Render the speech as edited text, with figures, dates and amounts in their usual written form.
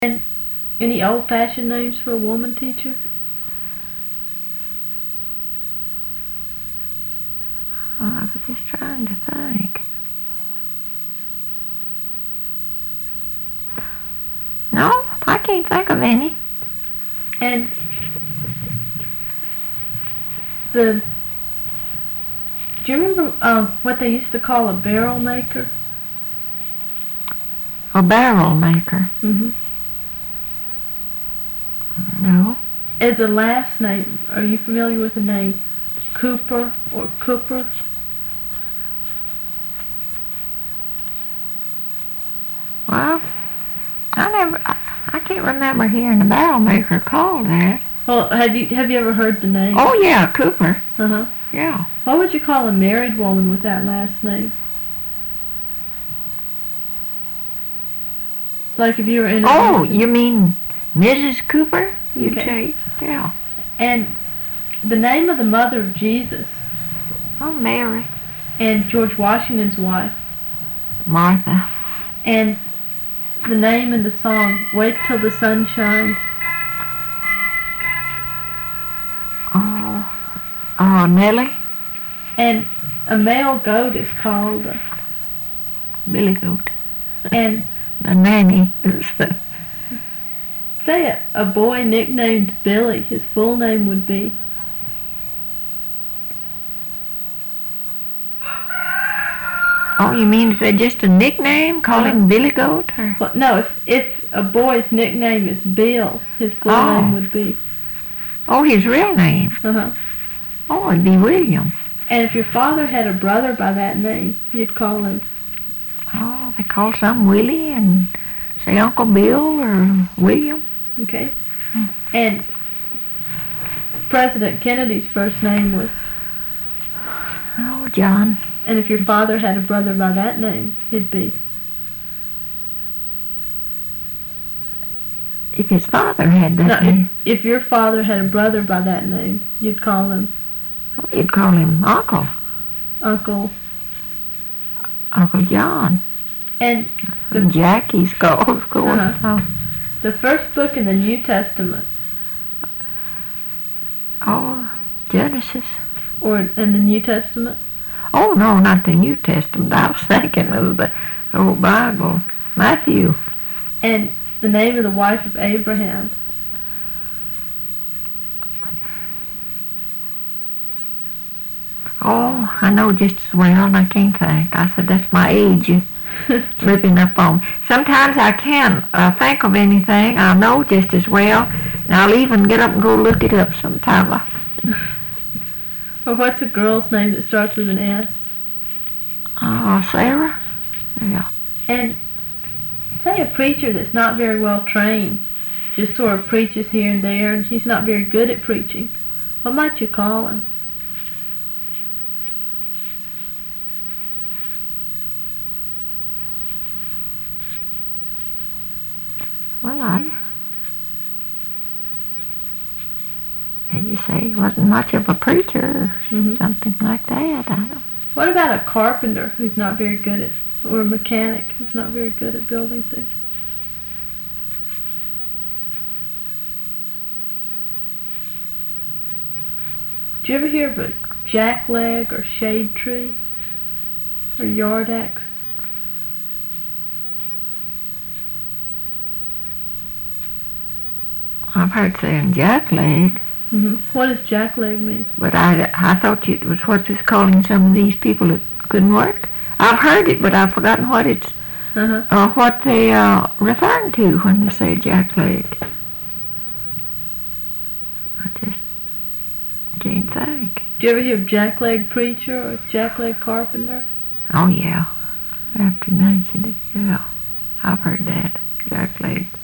And any old-fashioned names for a woman teacher? I was just trying to think. No, I can't think of any. And do you remember what they used to call a barrel maker? A barrel maker? Mm-hmm. No. As a last name, are you familiar with the name Cooper or Cooper? Well, I can't remember hearing a barrel maker called that. Well, have you ever heard the name? Oh yeah, Cooper. Uh-huh. Yeah. What would you call a married woman with that last name? Like if you were in a... Oh, you mean Mrs. Cooper? You'd Okay. say, yeah. And the name of the mother of Jesus Oh, Mary. and George Washington's wife, Martha. and the name in the song, Wait Till the Sun Shines. Oh, Nellie. And a male goat is called, Billy Goat. and The nanny is say a boy nicknamed Billy, his full name would be? Oh, you mean is that just a nickname? Call him Billy Goat? Or? Well, no, if a boy's nickname is Bill, his full Oh. name would be? Oh, his real name? Uh-huh. Oh, it'd be William. And if your father had a brother by that name, you'd call him? Oh, they call some Willie and say Uncle Bill or William. Okay. And President Kennedy's first name was, Oh, John. and if your father had a brother by that name, he'd be? If his father had that No, name, if your father had a brother by that name, you'd call him you'd call him Uncle. Uncle. Uncle John. And Jackie's called, of course. Uh-huh. The first book in the New Testament, Oh, Genesis. or in the New Testament, Oh, no, not the New Testament. I was thinking of the old Bible. Matthew. and the name of the wife of Abraham. Oh, I know just as well, and I can't think. I said, that's my age you're slipping up on. Sometimes I can't think of anything. I know just as well, and I'll even get up and go look it up sometime. Or what's a girl's name that starts with an S? Oh, Sarah? Yeah. And say a preacher that's not very well trained, just sort of preaches here and there, and he's not very good at preaching. What might you call him? Well, as you say, he wasn't much of a preacher or Mhm. something like that. I don't. What about a carpenter who's not very good at, or a mechanic who's not very good at building things? Do you ever hear of a jackleg or shade tree or yard axe? I've heard saying jackleg, Mm-hmm. What does jackleg mean? but I thought it was what was calling some of these people that couldn't work. I've heard it, but I've forgotten what it's Uh-huh. what they referring to when they say jackleg. I just can't think. Do you ever hear of jackleg preacher or jackleg carpenter? Oh yeah, after you mentioned it, yeah, I've heard that jackleg.